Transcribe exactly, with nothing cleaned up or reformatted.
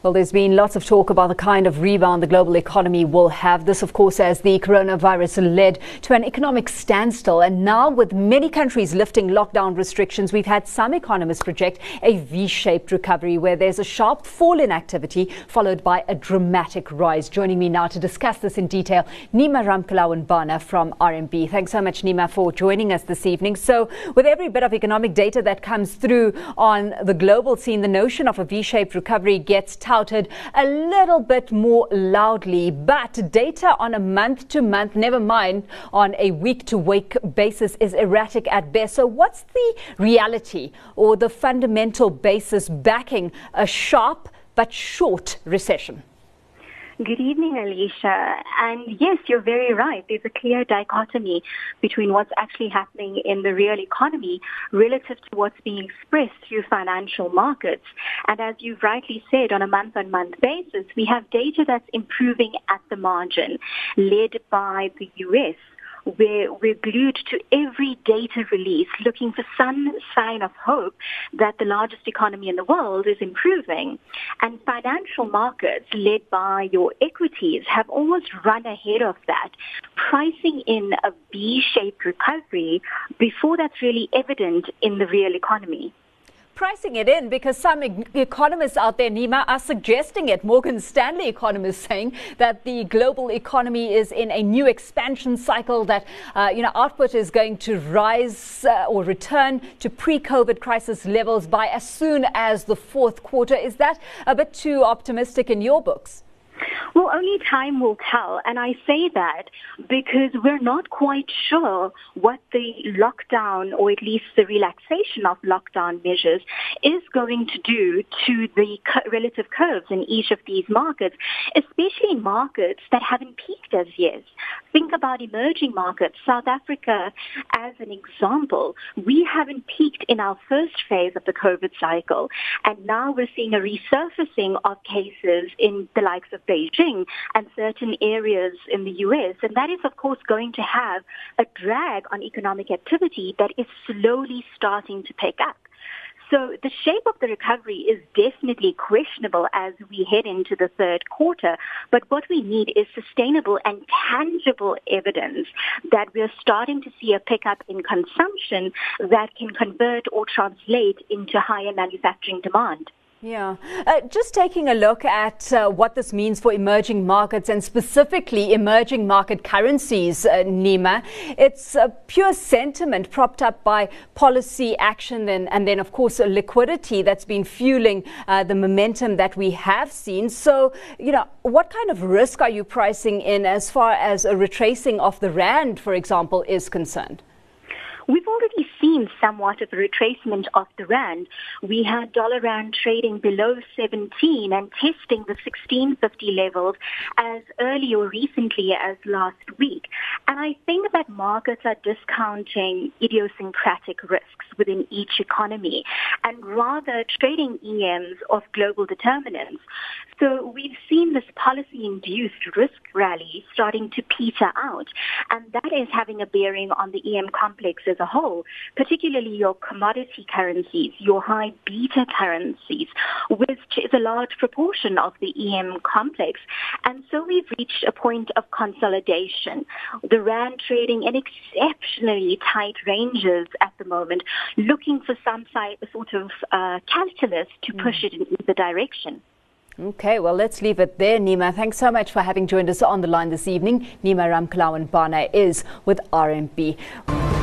Well, there's been lots of talk about the kind of rebound the global economy will have. This, of course, as the coronavirus led to an economic standstill. And now, with many countries lifting lockdown restrictions, we've had some economists project a V-shaped recovery where there's a sharp fall in activity followed by a dramatic rise. Joining me now to discuss this in detail, Nima Ramkalawan-Bana from R M B. Thanks so much, Nima, for joining us this evening. So, with every bit of economic data that comes through on the global scene, the notion of a V-shaped recovery gets touted a little bit more loudly, but data on a month-to-month, never mind on a week-to-week basis, is erratic at best. So what's the reality or the fundamental basis backing a sharp but short recession? Good evening, Alicia. And yes, you're very right. There's a clear dichotomy between what's actually happening in the real economy relative to what's being expressed through financial markets. And as you've rightly said, on a month-on-month basis, we have data that's improving at the margin, led by the U S, where we're glued to every data release looking for some sign of hope that the largest economy in the world is improving. And financial markets, led by your equities, have almost run ahead of that, pricing in a V-shaped recovery before that's really evident in the real economy. Pricing it in because some e- economists out there, Nima, are suggesting it. Morgan Stanley economists saying that the global economy is in a new expansion cycle, that uh, you know output is going to rise uh, or return to pre-COVID crisis levels by as soon as the fourth quarter. Is that a bit too optimistic in your books? Well, only time will tell, and I say that because we're not quite sure what the lockdown, or at least the relaxation of lockdown measures, is going to do to the relative curves in each of these markets, especially in markets that haven't peaked as yet. Think about emerging markets. South Africa, as an example, we haven't peaked in our first phase of the COVID cycle, and now we're seeing a resurfacing of cases in the likes of Beijing and certain areas in the U S. And that is, of course, going to have a drag on economic activity that is slowly starting to pick up. So the shape of the recovery is definitely questionable as we head into the third quarter. But what we need is sustainable and tangible evidence that we're starting to see a pickup in consumption that can convert or translate into higher manufacturing demand. Yeah. Uh, just taking a look at uh, what this means for emerging markets and specifically emerging market currencies, uh, Nima, it's uh, pure sentiment propped up by policy action and, and then, of course, liquidity that's been fueling uh, the momentum that we have seen. So, you know, what kind of risk are you pricing in as far as a retracing of the rand, for example, is concerned? We've already seen somewhat of a retracement of the rand. We had dollar rand trading below seventeen and testing the sixteen fifty levels as early or recently as last week. And I think that markets are discounting idiosyncratic risks within each economy and rather trading E Ms of global determinants. So we've seen this policy-induced risk rally starting to peter out, and that is having a bearing on the E M complex as a whole, particularly your commodity currencies, your high beta currencies, which is a large proportion of the E M complex. And so we've reached a point of consolidation. The rand trading in exceptionally tight ranges at the moment, looking for some sort of uh, catalyst to push it in either direction. Okay, well, let's leave it there, Nima. Thanks so much for having joined us on the line this evening. Nima Ramkalawan-Bana is with R M B.